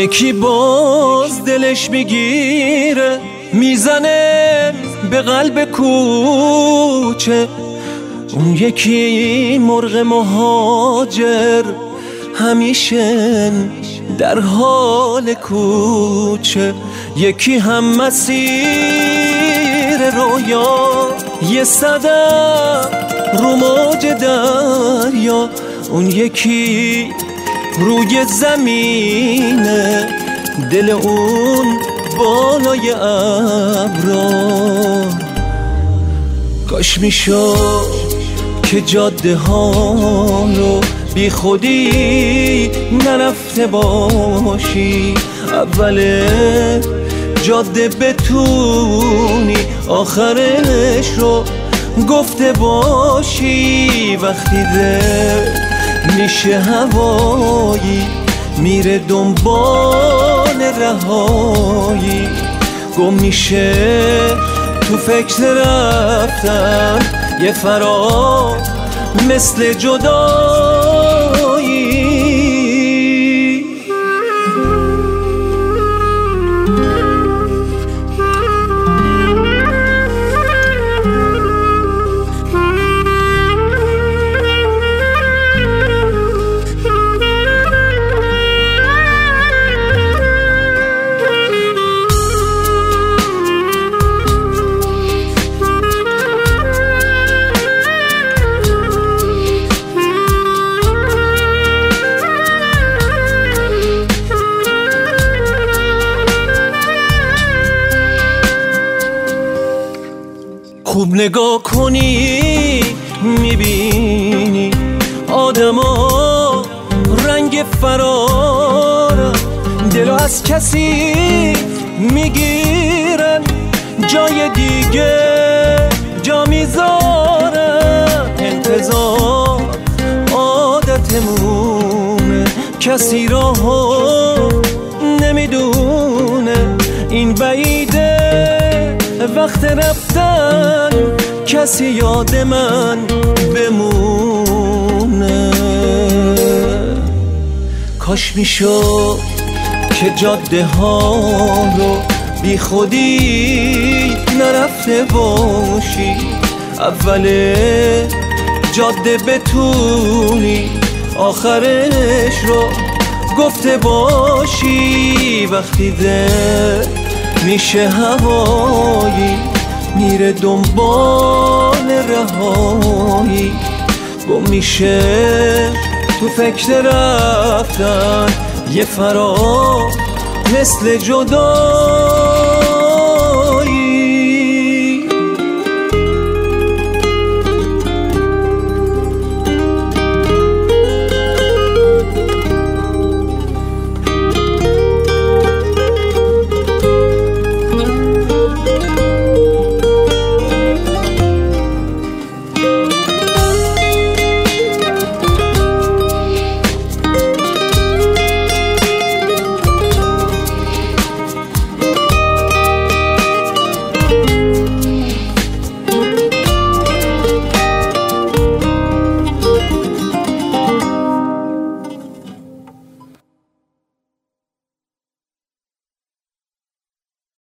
یکی باز دلش میگیره میزنه به قلب کوچه، اون یکی مرغ مهاجر همیشه در حال کوچه. یکی هم مسیر رویا، یه صدف رو موج دریا، اون یکی روی زمینه، دل اون بالای ابرا. کاش میشد که جاده ها رو بی خودی نرفته باشی، اول جاده بتونی آخرش رو گفته باشی. وقتی دل میشه هوایی میره دنبال رهایی، گم میشه تو فکر رفتن یه فرار مثل جدایی. خوب نگاه کنی میبینی آدما رنگ فرارن، دلو از کسی میگیرن جای دیگه جا میذارن. انتظار عادتمونه، کسی راهو نمیدونه، این بعیده وقت رفتن کسی یاد من بمونه. کاش میشد که جاده ها رو بی خودی نرفته باشی، اول جاده بتونی آخرش رو گفته باشی. وقتی دل میشه هوایی میره دنبال رهایی، گم میشه تو فکر رفتن یه فرار مثل جدا.